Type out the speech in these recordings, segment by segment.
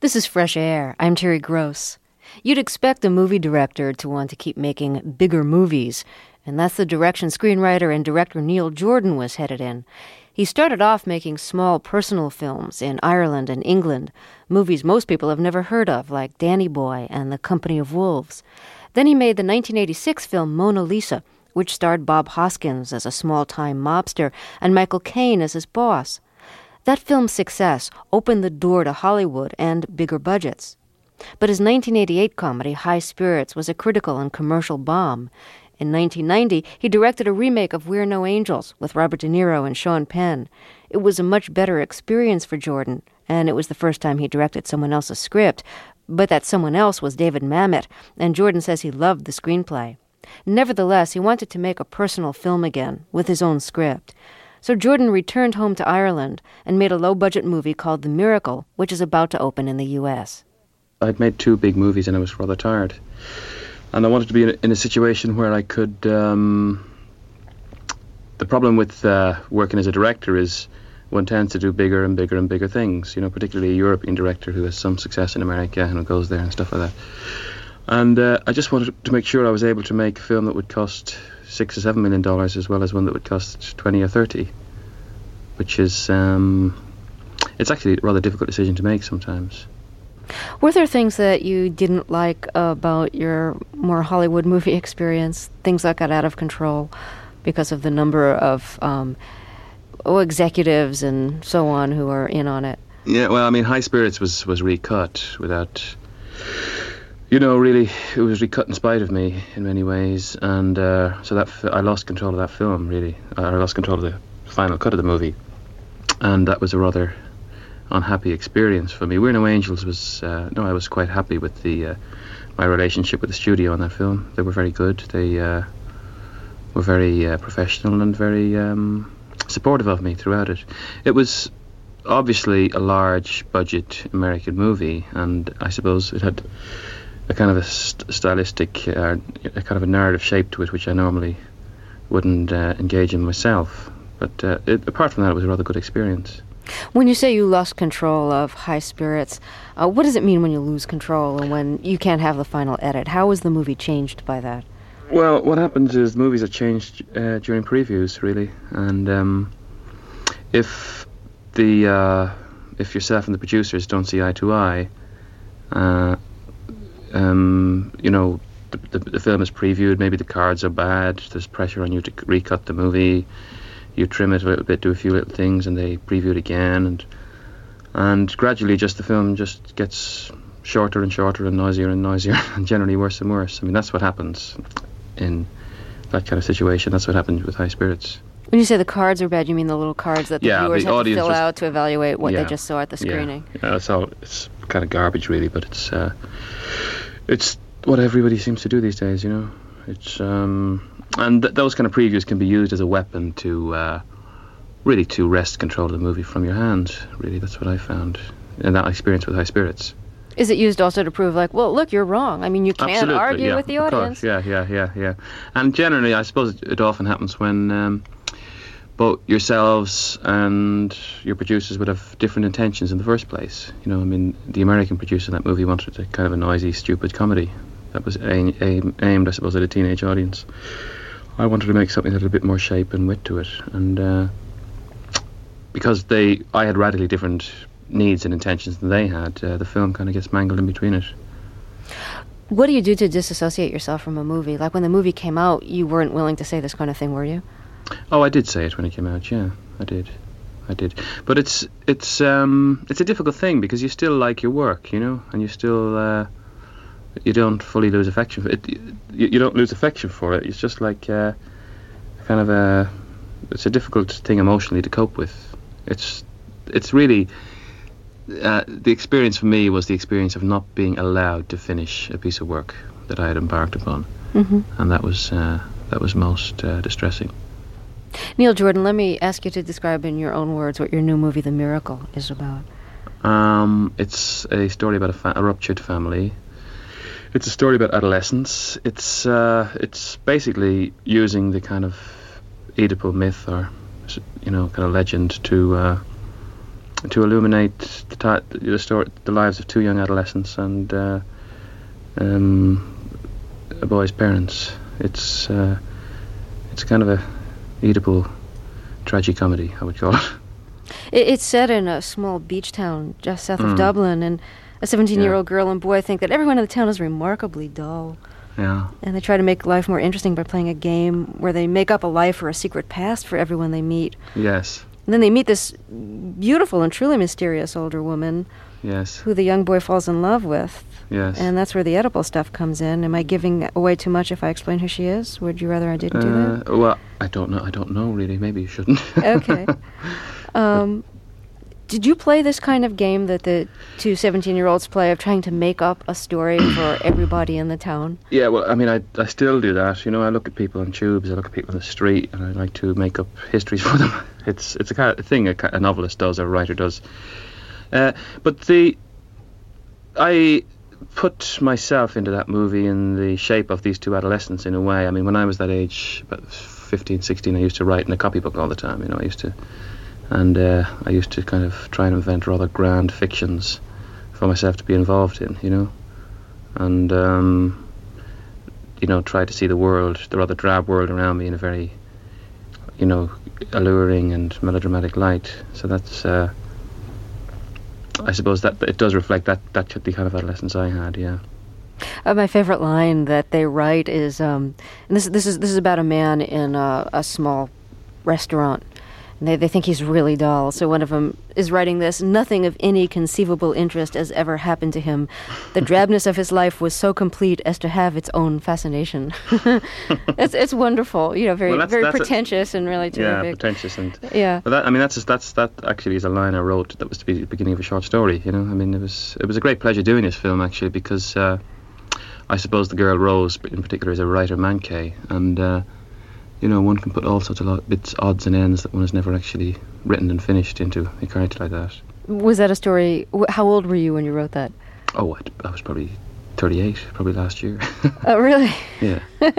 This is Fresh Air. I'm Terry Gross. You'd expect a movie director to want to keep making bigger movies, and that's the direction screenwriter and director Neil Jordan was headed in. He started off making small personal films in Ireland and England, movies most people have never heard of, like Danny Boy and The Company of Wolves. Then he made the 1986 film Mona Lisa, which starred Bob Hoskins as a small-time mobster and Michael Caine as his boss. That film's success opened the door to Hollywood and bigger budgets. But his 1988 comedy, High Spirits, was a critical and commercial bomb. In 1990, he directed a remake of We're No Angels with Robert De Niro and Sean Penn. It was a much better experience for Jordan, and it was the first time he directed someone else's script. But that someone else was David Mamet, and Jordan says he loved the screenplay. Nevertheless, he wanted to make a personal film again, with his own script. So Jordan returned home to Ireland and made a low-budget movie called The Miracle, which is about to open in the U.S. I'd made 2 big movies and I was rather tired. And I wanted to be in a situation where I could... The problem with working as a director is one tends to do bigger and bigger and bigger things, particularly a European director who has some success in America and who goes there and stuff like that. And I just wanted to make sure I was able to make a film that would cost $6 or $7 million as well as one that would cost 20 or 30, which is it's actually a rather difficult decision to make sometimes. Were there things that you didn't like about your more Hollywood movie experience, things that got out of control because of the number of executives and so on who are in on it? Yeah, well, I mean, High Spirits was recut without... really, it was recut in spite of me in many ways, and so that I lost control of that film, really. I lost control of the final cut of the movie, and that was a rather unhappy experience for me. We're No Angels was... I was quite happy with my relationship with the studio on that film. They were very good. They were very professional and very supportive of me throughout it. It was obviously a large-budget American movie, and I suppose it had a kind of a stylistic, a kind of a narrative shape to it, which I normally wouldn't engage in myself. But apart from that, it was a rather good experience. When you say you lost control of High Spirits, what does it mean when you lose control and when you can't have the final edit? How was the movie changed by that? Well, what happens is movies are changed during previews, really. And if yourself and the producers don't see eye to eye, the film is previewed, maybe the cards are bad, there's pressure on you to recut the movie, you trim it a little bit, do a few little things, and they preview it again, and gradually just the film just gets shorter and shorter and noisier, and generally worse and worse. I mean, that's what happens in that kind of situation. That's what happened with High Spirits. When you say the cards are bad, you mean the little cards that the viewers have to fill out to evaluate what they just saw at the screening? Yeah, it's kind of garbage, really, but it's what everybody seems to do these days, It's those kind of previews can be used as a weapon to really to wrest control of the movie from your hands. Really, that's what I found in that experience with High Spirits. Is it used also to prove, look, you're wrong? I mean, you can't argue with the audience. Yeah. And generally, I suppose it often happens when both yourselves and your producers would have different intentions in the first place. The American producer of that movie wanted a kind of a noisy, stupid comedy that was aimed, I suppose, at a teenage audience. I wanted to make something that had a bit more shape and wit to it, and because I had radically different needs and intentions than they had, the film kind of gets mangled in between it. What do you do to disassociate yourself from a movie? Like when the movie came out, you weren't willing to say this kind of thing, were you? Oh, I did say it when it came out. Yeah, I did. But it's a difficult thing because you still like your work, and you still you don't fully lose affection for it. You don't lose affection for it. It's just like it's a difficult thing emotionally to cope with. It's really the experience for me was the experience of not being allowed to finish a piece of work that I had embarked upon, and that was most distressing. Neil Jordan, let me ask you to describe in your own words what your new movie, The Miracle, is about. It's a story about a ruptured family. It's a story about adolescence. It's basically using the kind of Oedipal myth or kind of legend to to illuminate the lives of two young adolescents and a boy's parents. It's kind of a Oedipal tragicomedy, I would call it. It's set in a small beach town just south of Dublin, and a 17-year-old girl and boy think that everyone in the town is remarkably dull. Yeah. And they try to make life more interesting by playing a game where they make up a life or a secret past for everyone they meet. Yes. And then they meet this beautiful and truly mysterious older woman. Yes. Who the young boy falls in love with. Yes. And that's where the Oedipal stuff comes in. Am I giving away too much if I explain who she is? Would you rather I didn't do that? Well, I don't know really. Maybe you shouldn't. Okay. Did you play this kind of game that the two 17-year-olds play of trying to make up a story for everybody in the town? Yeah, well, I mean, I still do that. You know, I look at people on tubes, I look at people on the street, and I like to make up histories for them. It's a kind of thing a novelist does or a writer does. But I put myself into that movie in the shape of these two adolescents in a way. I mean, when I was that age, about 15, 16, I used to write in a copybook all the time. You know, I used to kind of try and invent rather grand fictions for myself to be involved in, you know, and you know, try to see the world, the rather drab world around me, in a very, you know, alluring and melodramatic light. So that's, I suppose that it does reflect the kind of adolescence I had. Yeah. My favorite line that they write is, and this is about a man in a small restaurant. And they think he's really dull. So one of them is writing this: "Nothing of any conceivable interest has ever happened to him. The drabness of his life was so complete as to have its own fascination." It's wonderful. You know, very pretentious and really terrific. Yeah, pretentious and yeah. But that actually is a line I wrote that was to be the beginning of a short story. You know, I mean, it was a great pleasure doing this film actually, because I suppose the girl Rose in particular is a writer manqué, and you know, one can put all sorts of bits, odds and ends that one has never actually written and finished into a character like that. Was that a story? How old were you when you wrote that? Oh, I was probably 38, probably last year. Oh, really? Yeah.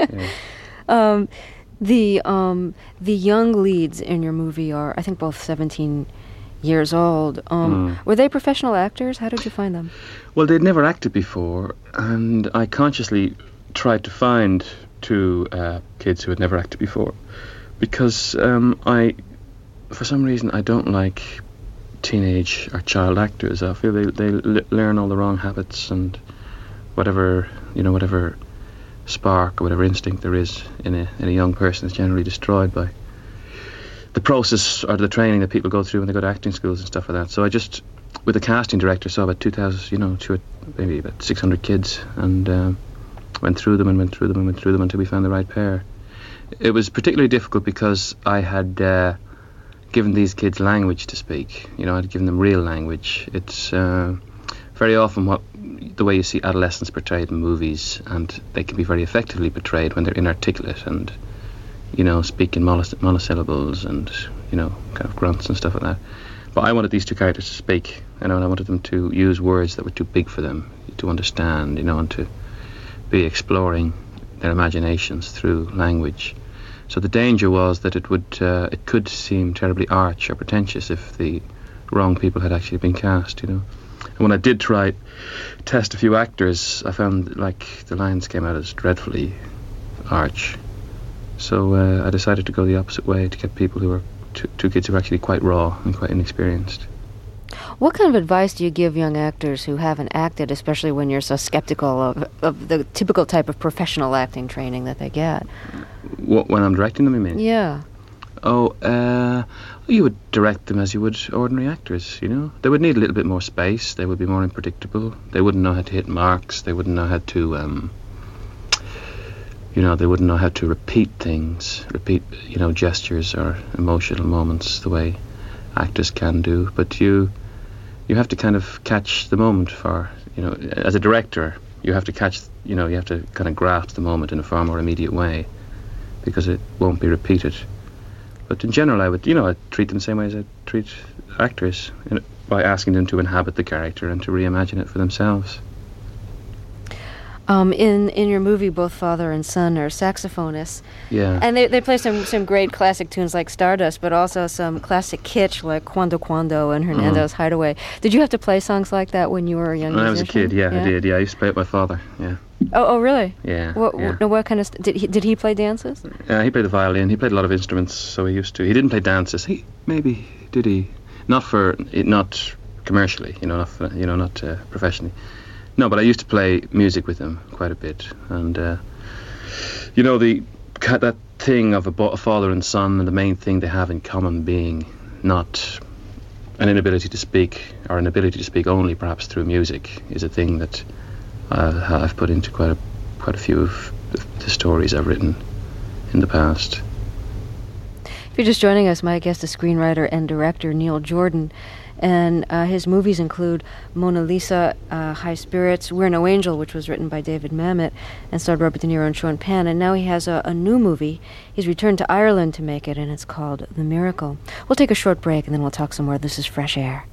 The young leads in your movie are, I think, both 17 years old. Were they professional actors? How did you find them? Well, they'd never acted before, and I consciously tried to find two kids who had never acted before, because for some reason I don't like teenage or child actors. I feel they learn all the wrong habits, and whatever spark or whatever instinct there is in a young person is generally destroyed by the process or the training that people go through when they go to acting schools and stuff like that. So I just, with a casting director, saw about 2,000, maybe about 600 kids, and went through them until we found the right pair. It was particularly difficult because I had given these kids language to speak. You know, I'd given them real language. It's very often the way you see adolescents portrayed in movies, and they can be very effectively portrayed when they're inarticulate and, you know, speak in monosyllables and, you know, kind of grunts and stuff like that. But I wanted these two characters to speak, you know, and I wanted them to use words that were too big for them to understand, you know, and to be exploring their imaginations through language. So the danger was that it could seem terribly arch or pretentious if the wrong people had actually been cast, you know. And when I did test a few actors, I found like the lines came out as dreadfully arch. So I decided to go the opposite way, to get people who were two kids who were actually quite raw and quite inexperienced. What kind of advice do you give young actors who haven't acted, especially when you're so skeptical of the typical type of professional acting training that they get? When I'm directing them, you mean? Yeah. Oh, you would direct them as you would ordinary actors, you know. They would need a little bit more space. They would be more unpredictable. They wouldn't know how to hit marks. They wouldn't know how to, they wouldn't know how to repeat things, gestures or emotional moments the way actors can do. But you have to kind of catch the moment as a director, you have to you have to kind of grasp the moment in a far more immediate way, because it won't be repeated. But in general, I'd treat them the same way as I treat actors, by asking them to inhabit the character and to reimagine it for themselves. In your movie, both father and son are saxophonists. Yeah. And they play some great classic tunes like Stardust, but also some classic kitsch like Cuando Cuando and Hernando's Hideaway. Did you have to play songs like that when you were a young musician? When I was a kid, yeah, I did. Yeah, I used to play with my father, yeah. Oh, really? Yeah. What kind of... Did he play dances? He played the violin. He played a lot of instruments, so he used to. He didn't play dances. Did he? Not commercially, not professionally. No, but I used to play music with him quite a bit, and that thing of a father and son, and the main thing they have in common being not an inability to speak, or an ability to speak only perhaps through music, is a thing that I've put into quite a few of the stories I've written in the past. If you're just joining us, my guest is screenwriter and director Neil Jordan. And his movies include Mona Lisa, High Spirits, We're No Angel, which was written by David Mamet and starred Robert De Niro and Sean Penn. And now he has a new movie. He's returned to Ireland to make it, and it's called The Miracle. We'll take a short break, and then we'll talk some more. This is Fresh Air.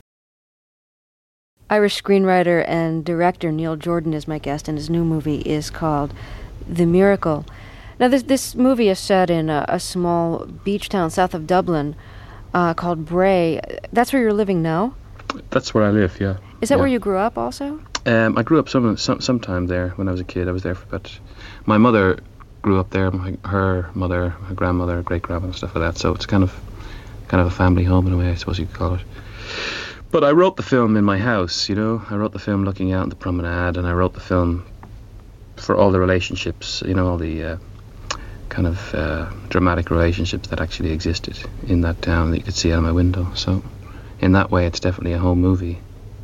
Irish screenwriter and director Neil Jordan is my guest, and his new movie is called The Miracle. Now, this movie is set in a small beach town south of Dublin, called Bray. That's where you're living now? That's where I live, yeah. Is that where you grew up also? I grew up sometime there when I was a kid. I was there my mother grew up there, her mother, her grandmother, great-grandmother, stuff like that, so it's kind of a family home in a way, I suppose you could call it. But I wrote the film in my house, I wrote the film looking out on the promenade, and I wrote the film for all the relationships, all the kind of dramatic relationships that actually existed in that town that you could see out of my window. So in that way, it's definitely a home movie.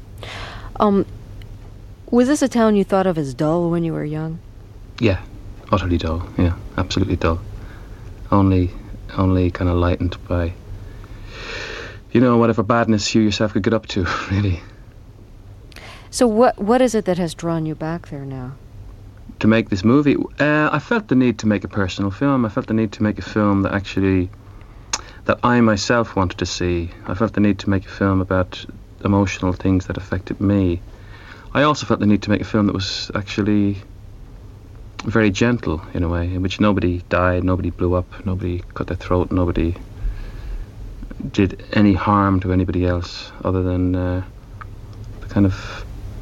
Was this a town you thought of as dull when you were young? Yeah, utterly dull. Yeah, absolutely dull. Only kind of lightened by, whatever badness you yourself could get up to, really. So what is it that has drawn you back there now? To make this movie, I felt the need to make a personal film. I felt the need to make a film that I myself wanted to see. I felt the need to make a film about emotional things that affected me. I also felt the need to make a film that was actually very gentle in a way, in which nobody died, nobody blew up, nobody cut their throat, nobody did any harm to anybody else other than the kind of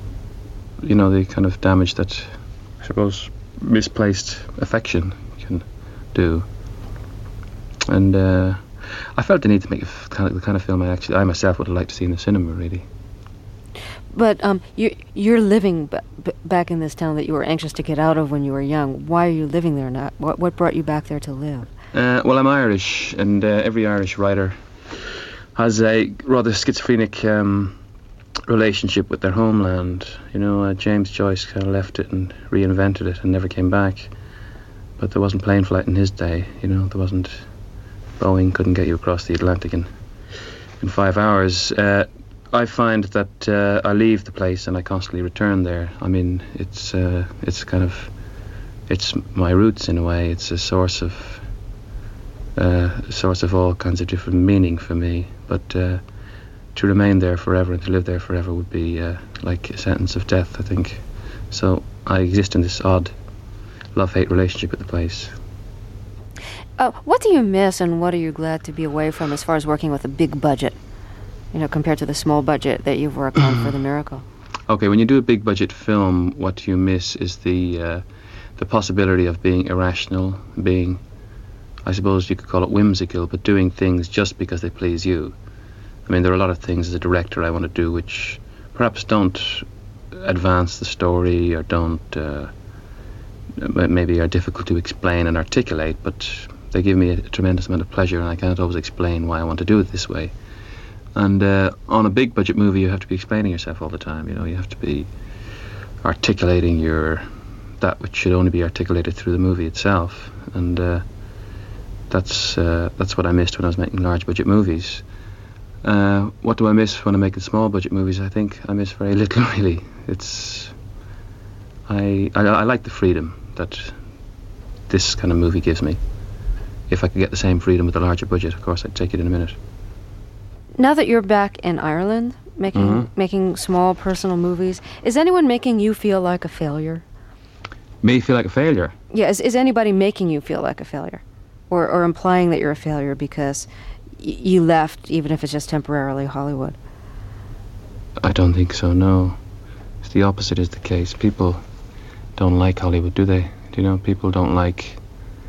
damage that, I suppose, misplaced affection can do. And I felt the need to make the kind of film I myself would have liked to see in the cinema, really. But you're living back in this town that you were anxious to get out of when you were young. Why are you living there now? What brought you back there to live? Well, I'm Irish, and every Irish writer has a rather schizophrenic relationship with their homeland. James Joyce kind of left it and reinvented it and never came back. But there wasn't plane flight in his day. There wasn't. Boeing couldn't get you across the Atlantic in 5 hours. I find that I leave the place and I constantly return there. I mean, it's my roots in a way. It's a source of all kinds of different meaning for me. But to remain there forever and to live there forever would be like a sentence of death, I think. So I exist in this odd love-hate relationship with the place. What do you miss and what are you glad to be away from as far as working with a big budget, compared to the small budget that you've worked on for The Miracle? Okay, when you do a big budget film, what you miss is the possibility of being irrational, being, I suppose you could call it whimsical, but doing things just because they please you. I mean, there are a lot of things as a director I want to do which perhaps don't advance the story or don't, maybe are difficult to explain and articulate, but they give me a tremendous amount of pleasure, and I can't always explain why I want to do it this way. And on a big budget movie, you have to be explaining yourself all the time. You have to be articulating that which should only be articulated through the movie itself. And that's what I missed when I was making large budget movies. What do I miss when I'm making small budget movies? I think I miss very little, really. I like the freedom that this kind of movie gives me. If I could get the same freedom with a larger budget, of course, I'd take it in a minute. Now that you're back in Ireland, making small personal movies, is anyone making you feel like a failure? Me feel like a failure? Yeah, is anybody making you feel like a failure? Or implying that you're a failure because you left, even if it's just temporarily, Hollywood? I don't think so, no. It's the opposite is the case. People don't like Hollywood, do they? Do you know, people don't like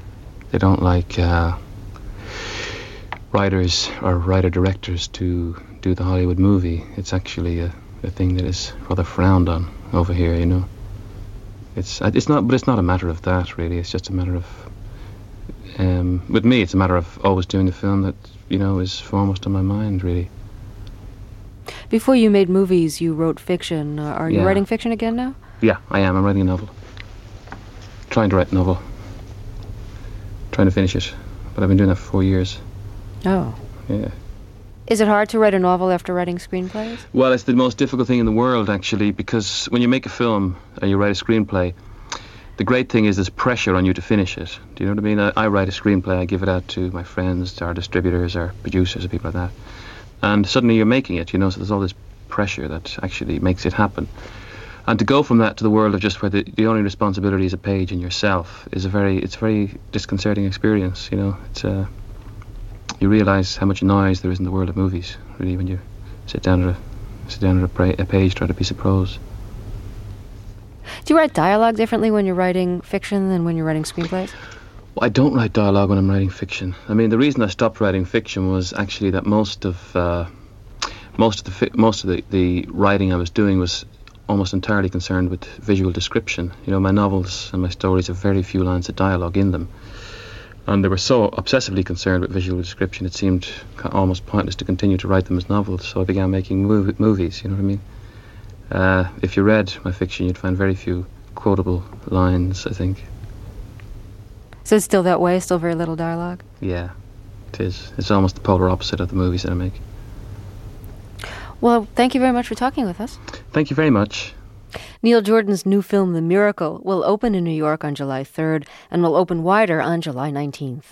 writers or writer-directors to do the Hollywood movie. It's actually a thing that is rather frowned on over here, you know. It's not a matter of that, really. It's just a matter of, with me, it's a matter of always doing the film that, you know, is foremost on my mind, really. Before you made movies, you wrote fiction. Are you Yeah. writing fiction again now? Yeah, I am. I'm writing a novel. Trying to write a novel. Trying to finish it. But I've been doing that for 4 years. Oh. Yeah. Is it hard to write a novel after writing screenplays? Well, it's the most difficult thing in the world, actually, because when you make a film and you write a screenplay, the great thing is there's pressure on you to finish it. Do you know what I mean? I write a screenplay, I give it out to my friends, our distributors, our producers, or people like that. And suddenly you're making it, you know, so there's all this pressure that actually makes it happen. And to go from that to the world of just where the only responsibility is a page and yourself is a very disconcerting experience, you know. It's you realise how much noise there is in the world of movies, really, when you sit down at a page to write a piece of prose. Do you write dialogue differently when you're writing fiction than when you're writing screenplays? Well, I don't write dialogue when I'm writing fiction. I mean, the reason I stopped writing fiction was actually that most of the writing I was doing was almost entirely concerned with visual description. You know, my novels and my stories have very few lines of dialogue in them. And they were so obsessively concerned with visual description, it seemed almost pointless to continue to write them as novels, so I began making movies, you know what I mean? If you read my fiction, you'd find very few quotable lines, I think. So it's still that way, still very little dialogue? Yeah, it is. It's almost the polar opposite of the movies that I make. Well, thank you very much for talking with us. Thank you very much. Neil Jordan's new film, The Miracle, will open in New York on July 3rd and will open wider on July 19th.